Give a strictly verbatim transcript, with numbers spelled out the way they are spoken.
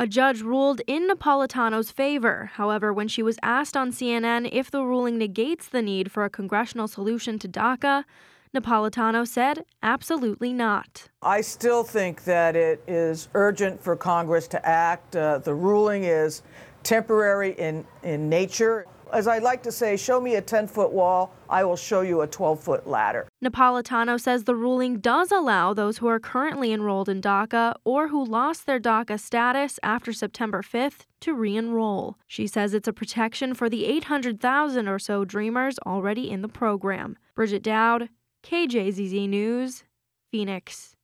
A judge ruled in Napolitano's favor. However, when she was asked on C N N if the ruling negates the need for a congressional solution to DACA, Napolitano said absolutely not. I still think that it is urgent for Congress to act. Uh, the ruling is temporary in, in nature. As I like to say, show me a ten-foot wall, I will show you a twelve-foot ladder. Napolitano says the ruling does allow those who are currently enrolled in DACA or who lost their DACA status after September fifth to re-enroll. She says it's a protection for the eight hundred thousand or so Dreamers already in the program. Bridget Dowd, K J Z Z News, Phoenix.